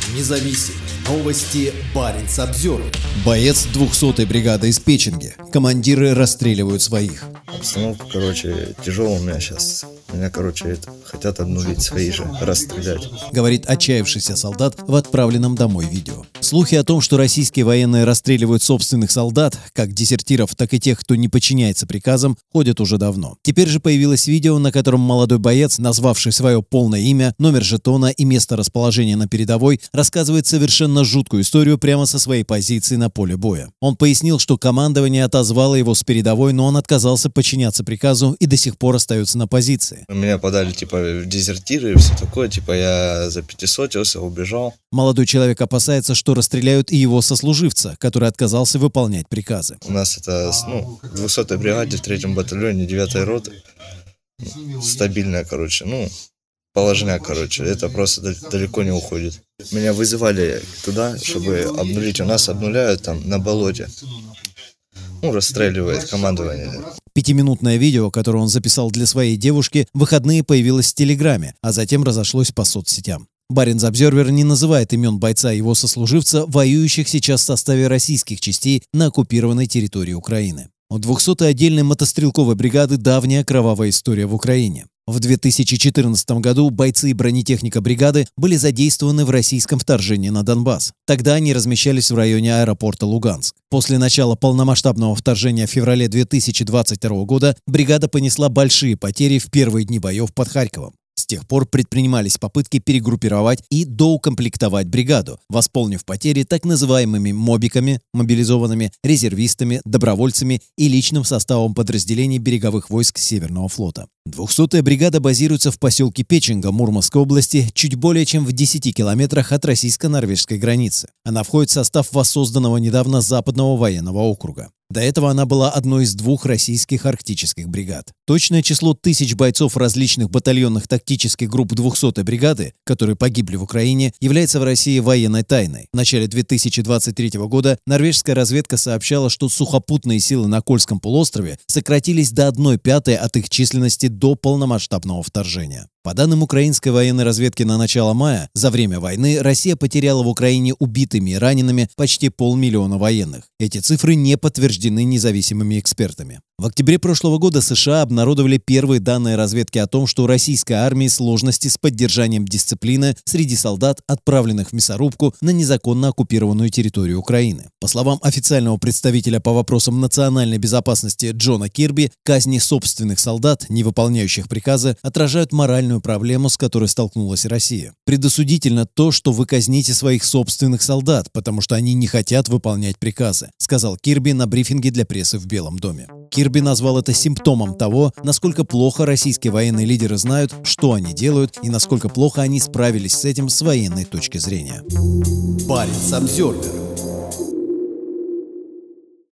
Независимые новости. Баренц-Обзервер. Боец 200-й бригады из Печенги. Командиры расстреливают своих. Обстановка, тяжелая у меня сейчас. Меня, хотят обнулить свои же, расстрелять. Говорит отчаявшийся солдат в отправленном домой видео. Слухи о том, что российские военные расстреливают собственных солдат, как дезертиров, так и тех, кто не подчиняется приказам, ходят уже давно. Теперь же появилось видео, на котором молодой боец, назвавший свое полное имя, номер жетона и место расположения на передовой, рассказывает совершенно жуткую историю прямо со своей позиции на поле боя. Он пояснил, что командование отозвало его с передовой, но он отказался подчиняться приказу и до сих пор остается на позиции. Меня подали в дезертиры и все такое, я запятисотился, убежал. Молодой человек опасается, что расстреляют и его сослуживца, который отказался выполнять приказы. У нас это в 200-й бригаде, в 3-м батальоне, 9-й роты. Стабильная, положняк, это просто далеко не уходит. Меня вызывали туда, чтобы обнулить. У нас обнуляют там на болоте. Расстреливает командование. 5-минутное видео, которое он записал для своей девушки, в выходные появилось в Телеграме, а затем разошлось по соцсетям. Баренц-Обзервер не называет имен бойца и его сослуживца, воюющих сейчас в составе российских частей на оккупированной территории Украины. У 200-й отдельной мотострелковой бригады давняя кровавая история в Украине. В 2014 году бойцы и бронетехника бригады были задействованы в российском вторжении на Донбасс. Тогда они размещались в районе аэропорта Луганск. После начала полномасштабного вторжения в феврале 2022 года бригада понесла большие потери в первые дни боев под Харьковом. С тех пор предпринимались попытки перегруппировать и доукомплектовать бригаду, восполнив потери так называемыми мобиками, мобилизованными, резервистами, добровольцами и личным составом подразделений береговых войск Северного флота. 200-я бригада базируется в поселке Печенга Мурманской области, чуть более чем в 10 километрах от российско-норвежской границы. Она входит в состав воссозданного недавно Западного военного округа. До этого она была одной из 2 российских арктических бригад. Точное число тысяч бойцов различных батальонных тактических групп 200-й бригады, которые погибли в Украине, является в России военной тайной. В начале 2023 года норвежская разведка сообщала, что сухопутные силы на Кольском полуострове сократились до 1/5 от их численности до полномасштабного вторжения. По данным украинской военной разведки на начало мая, за время войны Россия потеряла в Украине убитыми и ранеными почти 500 000 военных. Эти цифры не подтверждены независимыми экспертами. В октябре прошлого года США обнародовали первые данные разведки о том, что у российской армии сложности с поддержанием дисциплины среди солдат, отправленных в мясорубку на незаконно оккупированную территорию Украины. По словам официального представителя по вопросам национальной безопасности Джона Кирби, казни собственных солдат, не выполняющих приказы, отражают моральную проблему, с которой столкнулась Россия. Предосудительно то, что вы казните своих собственных солдат, потому что они не хотят выполнять приказы, сказал Кирби на брифинге для прессы в Белом доме. Кирби назвал это симптомом того, насколько плохо российские военные лидеры знают, что они делают и насколько плохо они справились с этим с военной точки зрения. Баренц-Обзервер.